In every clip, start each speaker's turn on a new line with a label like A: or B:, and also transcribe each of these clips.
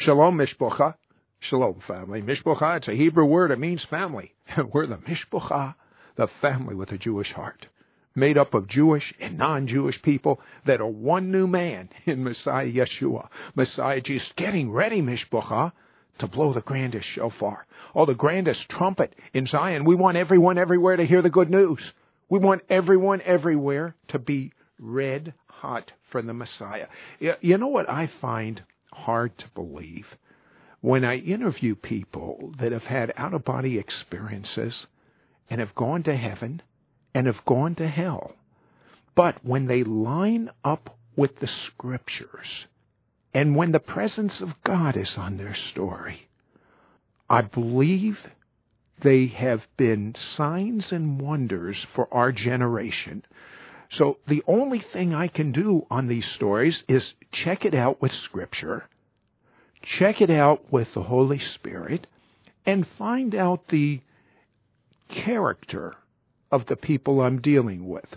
A: Shalom, Mishpocha. Shalom, family. Mishpocha, it's a Hebrew word. It means family. We're the Mishpocha, the family with a Jewish heart, made up of Jewish and non-Jewish people that are one new man in Messiah Yeshua. Messiah Jesus, getting ready, Mishpocha, to blow the grandest shofar, the grandest trumpet in Zion. We want everyone everywhere to hear the good news. We want everyone everywhere to be red hot for the Messiah. You know what I find hard to believe? When I interview people that have had out-of-body experiences and have gone to heaven and have gone to hell, but when they line up with the Scriptures and when the presence of God is on their story, I believe they have been signs and wonders for our generation. So the only thing I can do on these stories is check it out with Scripture, check it out with the Holy Spirit, and find out the character of the people I'm dealing with.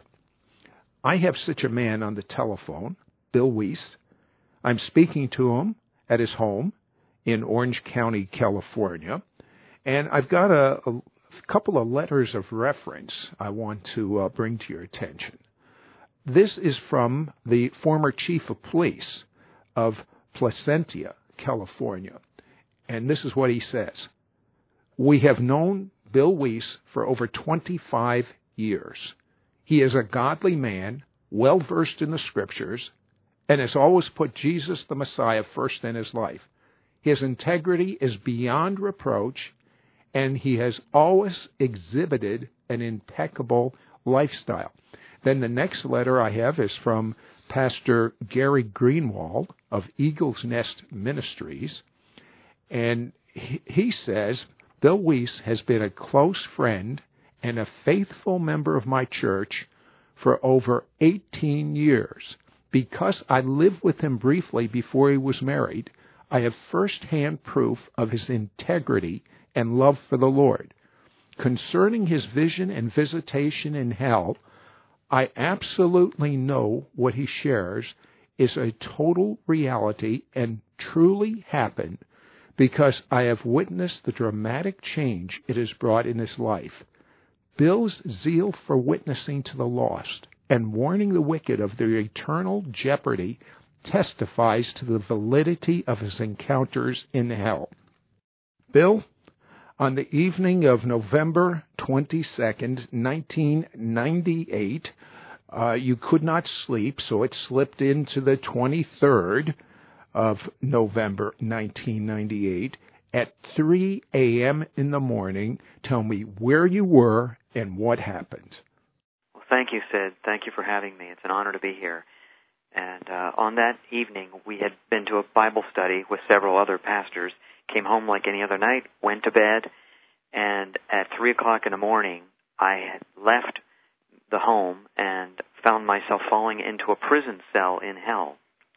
A: I have such a man on the telephone, Bill Weiss. I'm speaking to him at his home in Orange County, California, and I've got a couple of letters of reference I want to bring to your attention. This is from the former chief of police of Placentia, California. And this is what he says. We have known Bill Weiss for over 25 years. He is a godly man, well-versed in the Scriptures, and has always put Jesus the Messiah first in his life. His integrity is beyond reproach, and he has always exhibited an impeccable lifestyle. Then the next letter I have is from Pastor Gary Greenwald of Eagle's Nest Ministries, and he says, Bill Weiss has been a close friend and a faithful member of my church for over 18 years. Because I lived with him briefly before he was married, I have first-hand proof of his integrity and love for the Lord. Concerning his vision and visitation in hell, I absolutely know what he shares is a total reality and truly happened because I have witnessed the dramatic change it has brought in his life. Bill's zeal for witnessing to the lost and warning the wicked of their eternal jeopardy testifies to the validity of his encounters in hell. Bill, on the evening of November 22nd, 1998, you could not sleep, so it slipped into the 23rd of November 1998 at 3 a.m. in the morning. Tell me where you were and what happened.
B: Well, thank you, Sid. Thank you for having me. It's an honor to be here. And on that evening, we had been to a Bible study with several other pastors, came home like any other night, went to bed, and at 3 o'clock in the morning, I had left the home and found myself falling into a prison cell in hell.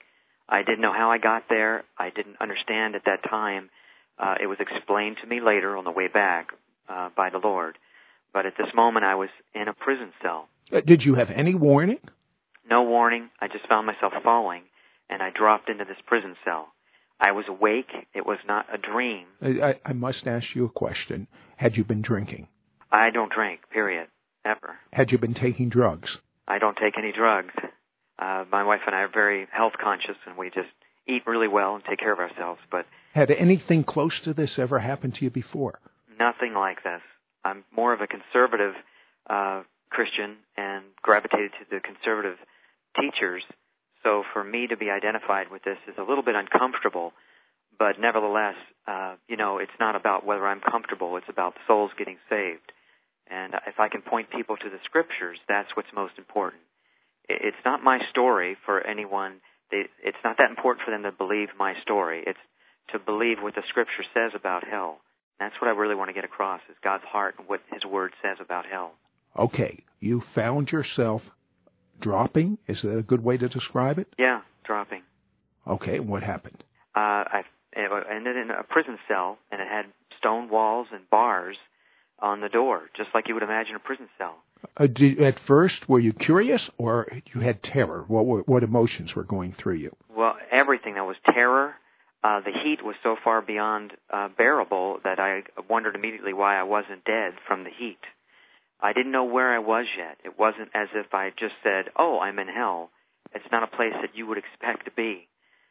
B: I didn't know how I got there. I didn't understand at that time. It was explained to me later on the way back by the Lord. But at this moment, I was in a prison cell.
A: Did you have any warning?
B: No warning. I just found myself falling, and I dropped into this prison cell. I was awake. It was not a dream.
A: I must ask you a question. Had you been drinking?
B: I don't drink, period, ever.
A: Had you been taking drugs?
B: I don't take any drugs. My wife and I are very health conscious, and we just eat really well and take care of ourselves. But
A: had anything close to this ever happened to you before?
B: Nothing like this. I'm more of a conservative Christian and gravitated to the conservative teachers. So for me to be identified with this is a little bit uncomfortable. But nevertheless, it's not about whether I'm comfortable. It's about souls getting saved. And if I can point people to the Scriptures, that's what's most important. It's not my story for anyone. It's not that important for them to believe my story. It's to believe what the Scripture says about hell. That's what I really want to get across, is God's heart and what His Word says about hell.
A: Okay, you found yourself dropping? Is that a good way to describe it?
B: Yeah, dropping.
A: Okay, what happened?
B: I ended in a prison cell, and it had stone walls and bars on the door, just like you would imagine a prison cell.
A: At first, were you curious, or you had terror? What emotions were going through you?
B: Well, everything. There was terror. the heat was so far beyond bearable that I wondered immediately why I wasn't dead from the heat. I didn't know where I was yet. It wasn't as if I just said, oh, I'm in hell. It's not a place that you would expect to be.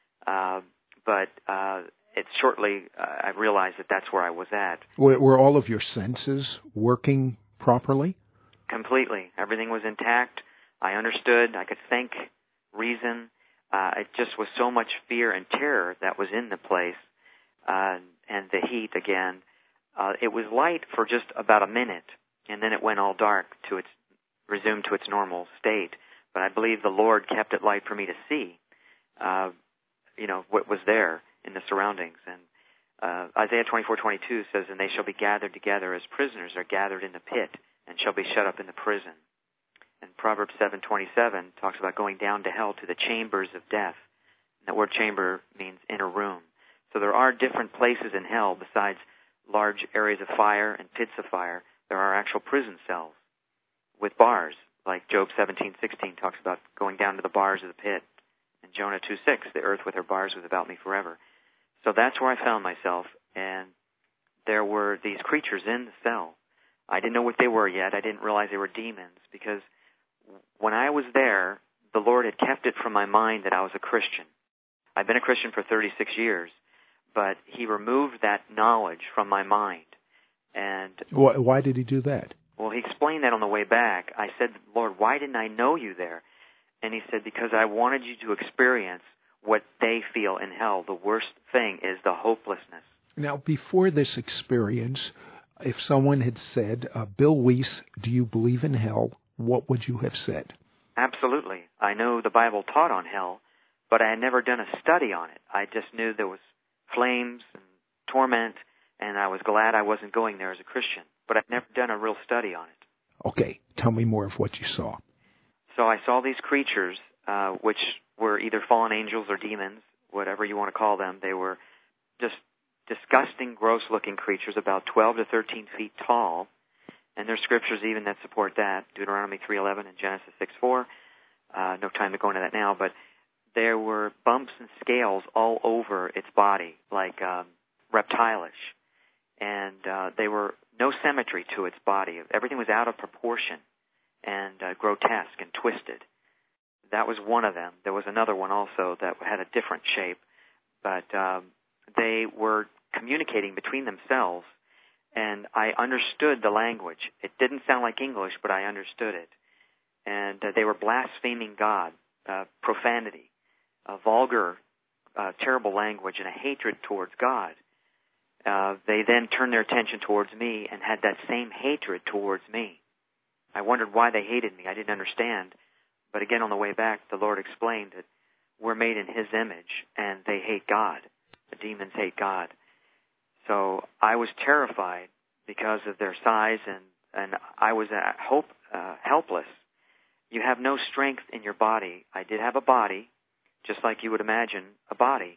B: But it's shortly I realized that that's where I was at.
A: Were all of your senses working properly?
B: Completely. Everything was intact. I understood. I could think, reason. It just was so much fear and terror that was in the place. And the heat again. It was light for just about a minute, and then it went all dark resumed to its normal state. But I believe the Lord kept it light for me to see, what was there in the surroundings. And Isaiah 24:22 says, "And they shall be gathered together as prisoners are gathered in the pit, and shall be shut up in the prison." And Proverbs 7:27 talks about going down to hell to the chambers of death. And that word chamber means inner room. So there are different places in hell besides large areas of fire and pits of fire. There are actual prison cells with bars, like Job 17:16 talks about going down to the bars of the pit. And Jonah 2:6, the earth with her bars was about me forever. So that's where I found myself, and there were these creatures in the cell. I didn't know what they were yet. I didn't realize they were demons, because when I was there, the Lord had kept it from my mind that I was a Christian. I've been a Christian for 36 years, but He removed that knowledge from my mind. And
A: why did He do that?
B: Well, He explained that on the way back. I said, Lord, why didn't I know you there? And He said, because I wanted you to experience what they feel in hell. The worst thing is the hopelessness.
A: Now, before this experience, if someone had said, Bill Wiese, do you believe in hell? What would you have said?
B: Absolutely. I know the Bible taught on hell, but I had never done a study on it. I just knew there was flames and torment, and I was glad I wasn't going there as a Christian. But I'd never done a real study on it.
A: Okay. Tell me more of what you saw.
B: So I saw these creatures, which were either fallen angels or demons, whatever you want to call them. They were just disgusting, gross-looking creatures, about 12 to 13 feet tall. And there's scriptures even that support that, Deuteronomy 3:11 and Genesis 6:4. No time to go into that now, but there were bumps and scales all over its body, like reptilish. And they were no symmetry to its body. Everything was out of proportion and grotesque and twisted. That was one of them. There was another one also that had a different shape, but they were communicating between themselves, and I understood the language. It didn't sound like English, but I understood it. And they were blaspheming God, profanity, vulgar, terrible language, and a hatred towards God. They then turned their attention towards me and had that same hatred towards me. I wondered why they hated me. I didn't understand. But again, on the way back, the Lord explained that we're made in His image, and they hate God. The demons hate God. So I was terrified because of their size, and I was helpless. You have no strength in your body. I did have a body, just like you would imagine a body.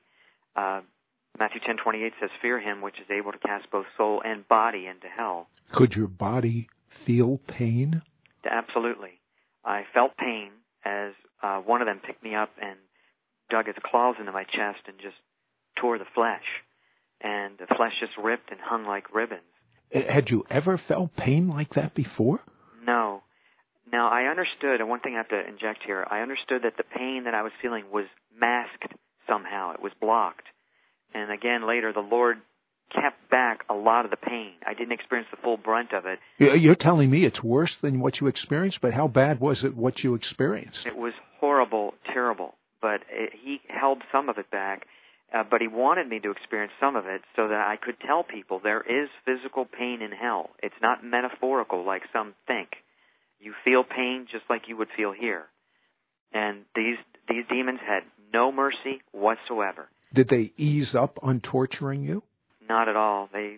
B: Matthew 10:28 says, "Fear Him which is able to cast both soul and body into hell."
A: Could your body feel pain?
B: Absolutely. I felt pain as one of them picked me up and dug its claws into my chest and just tore the flesh. And the flesh just ripped and hung like ribbons.
A: Had you ever felt pain like that before?
B: No. Now, I understood, and one thing I have to inject here, I understood that the pain that I was feeling was masked somehow. It was blocked. And again, later, the Lord kept back a lot of the pain. I didn't experience the full brunt of it.
A: You're telling me it's worse than what you experienced, but how bad was it what you experienced?
B: It was horrible, terrible, but He held some of it back, but He wanted me to experience some of it so that I could tell people there is physical pain in hell. It's not metaphorical like some think. You feel pain just like you would feel here. And these demons had no mercy whatsoever.
A: Did they ease up on torturing you?
B: Not at all. They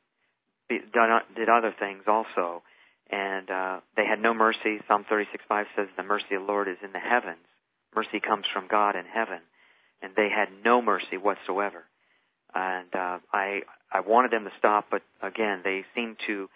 B: did other things also, and they had no mercy. Psalm 36:5 says, "The mercy of the Lord is in the heavens." Mercy comes from God in heaven, and they had no mercy whatsoever. And I wanted them to stop, but again, they seemed to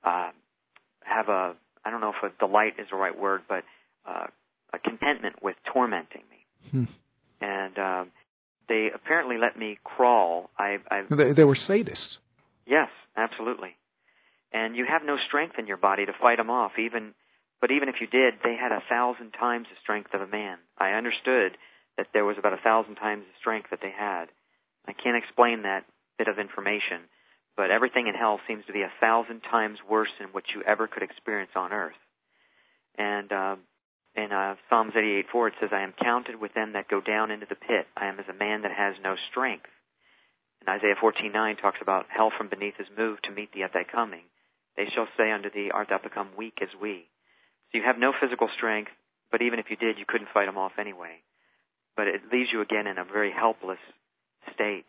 B: have a, I don't know if a delight is the right word, but a contentment with tormenting me. And they apparently let me crawl.
A: They were sadists.
B: Yes, absolutely. And you have no strength in your body to fight them off. But even if you did, they had 1,000 times the strength of a man. I understood that there was about 1,000 times the strength that they had. I can't explain that bit of information, but everything in hell seems to be 1,000 times worse than what you ever could experience on earth. And in Psalms 88:4, it says, I am counted with them that go down into the pit. I am as a man that has no strength. And Isaiah 14:9 talks about hell from beneath is moved to meet thee at thy coming. They shall say unto thee, art thou become weak as we? So you have no physical strength, but even if you did, you couldn't fight them off anyway. But it leaves you again in a very helpless state.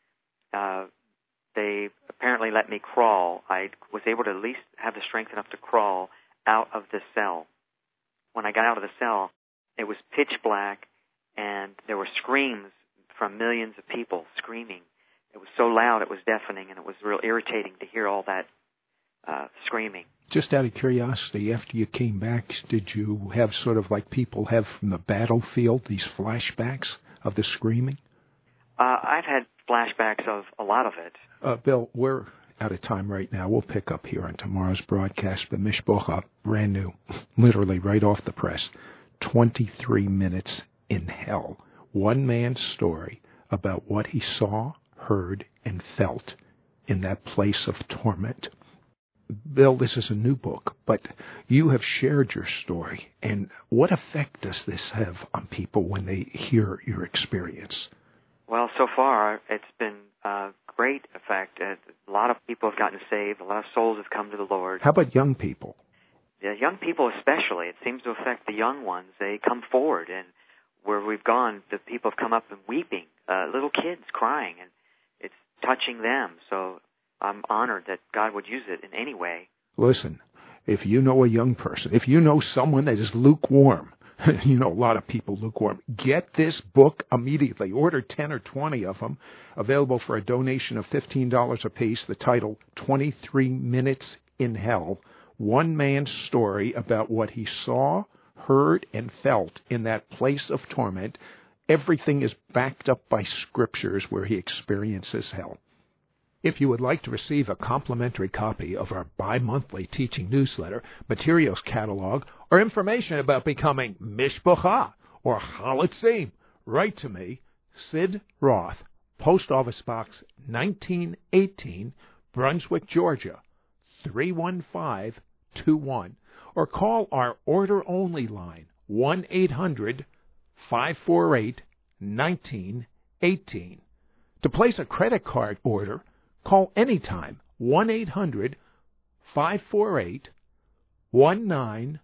B: They apparently let me crawl. I was able to at least have the strength enough to crawl out of the cell. When I got out of the cell, it was pitch black, and there were screams from millions of people screaming. It was so loud, it was deafening, and it was real irritating to hear all that screaming.
A: Just out of curiosity, after you came back, did you have sort of like people have from the battlefield, these flashbacks of the screaming?
B: I've had flashbacks of a lot of it.
A: Bill, we're out of time right now. We'll pick up here on tomorrow's broadcast. But Mishpocha, brand new, literally right off the press, 23 minutes in hell. One man's story about what he saw, heard, and felt in that place of torment. Bill, this is a new book, but you have shared your story. And what effect does this have on people when they hear your experience?
B: Well, so far, it's been a great effect. A lot of people have gotten saved. A lot of souls have come to the Lord.
A: How about young people?
B: The young people especially. It seems to affect the young ones. They come forward, and where we've gone, the people have come up and weeping, little kids crying, and it's touching them. So I'm honored that God would use it in any way.
A: Listen, if you know a young person, if you know someone that is lukewarm, you know a lot of people lukewarm, get this book immediately. Order 10 or 20 of them, available for a donation of $15 apiece. The title, 23 Minutes in Hell, one man's story about what he saw, heard, and felt in that place of torment. Everything is backed up by scriptures where he experiences hell. If you would like to receive a complimentary copy of our bi-monthly teaching newsletter, materials catalog, or information about becoming Mishpocha or Chalitzim, write to me, Sid Roth, Post Office Box 1918, Brunswick, Georgia, 31521, or call our order-only line, 1-800-548-1918. To place a credit card order, call anytime, 1-800-548-1918.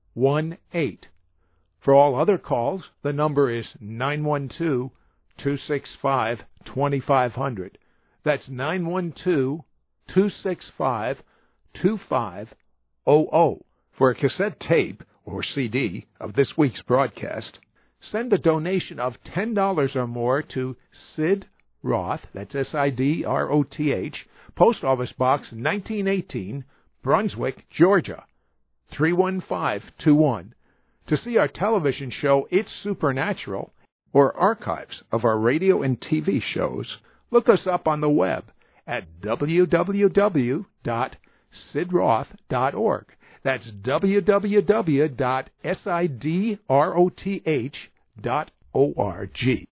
A: For all other calls, the number is 912-265-2500. That's 912-265-2500. For a cassette tape or CD of this week's broadcast, send a donation of $10 or more to Sid Roth, that's SIDROTH, Post Office Box 1918, Brunswick, Georgia, 31521. To see our television show, It's Supernatural, or archives of our radio and TV shows, look us up on the web at www.sidroth.org. That's www.sidroth.org.